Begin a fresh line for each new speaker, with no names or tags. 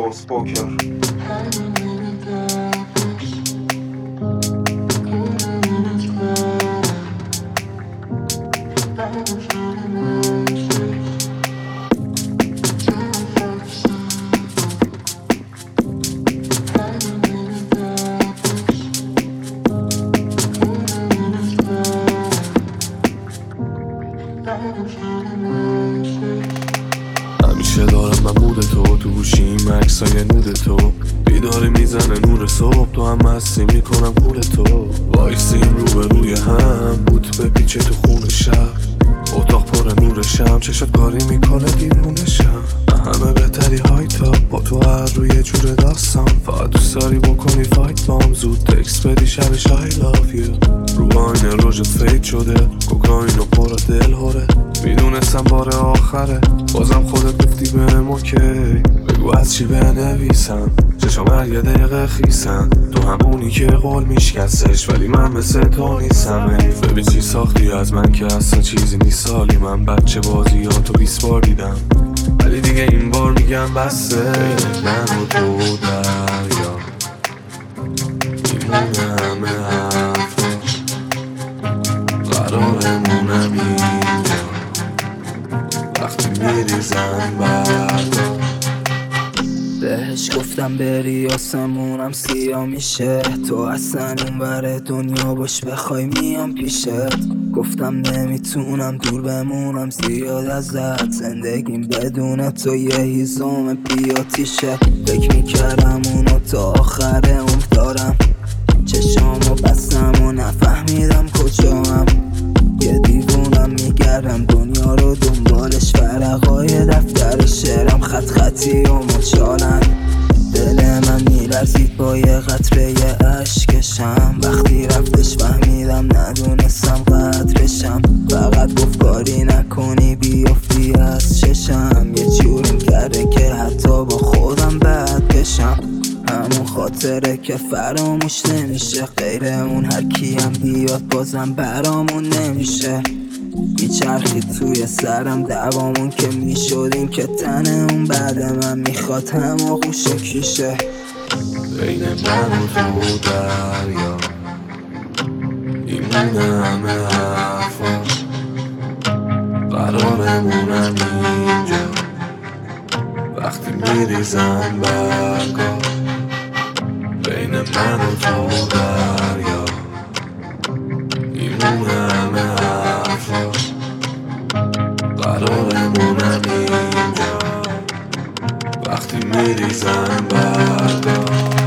Source Poker.
همیشه دارم من بود تو گوشیم عکسای نود تو بیداری میزنه نور صبح تو هم مستی میکنم پول تو وایسیم روبروی هم بود بپیچه تو خون شب اتاق پر نور شم چشات کاری میکنه دیوونشم همه بهتری های تا با تو هر روی جور داستان فقط دوست داری بکنی فایت بام زود تکست بدی شبش I love you رو آینه روژت فید شده کوکاین و پر دل هره میدونستم بار آخره بازم خودت گفتی بهم اوکی بگو از چی بنویسم چشام هر یه دقیقه خیسن تو همونی که قول میشکستش ولی من مثل تو نیستم ببین چی ساختی از من که اصلا چیزی نیست سالی من بچه بازیاتو 20 بار دیدم ولی دیگه این بار میگم بسته بین من و تو دریا میمونه همه حرفا قرارمونم اینجا وقتی میریزن بردا
بهش گفتم بری آسمونم سیاه میشه تو اصلا اونور دنیا باش بخوای میام پیشت گفتم نمیتونم دور بمونم زیاد ازت زندگیم بدون تو یه هیزم بیاتیشه فکر میکردم اونو تا آخر عمر دارم چشامو بستم و نفهمیدم کجام یه دیوونم میگردم دنیا رو دنبالش ورقای دفتر شعرم خط خطی و مچالن دل من میلرزید با یه قطره اشکشم وقتی رفتش فهمیدم ندونستم قدرشم فقط گفت کاری نکنی بیافتی از چشم یه جوریم کرده که حتی با خودم بد بشم همون خاطره که فراموش نمیشه غیر اون هر کیم بیاد بازم برامون نمیشه میچرخید توی سرم دوامون که میشدیم که تن اون بعد من میخواد هم آغوش کیشه
بین من و تو دریا میمونه همه حرفا قرارمونم اینجا وقتی میریزن برگا بین من و تو دریا میمونه همه حرفا قرارمونم اینجا وقتی میریزن برگا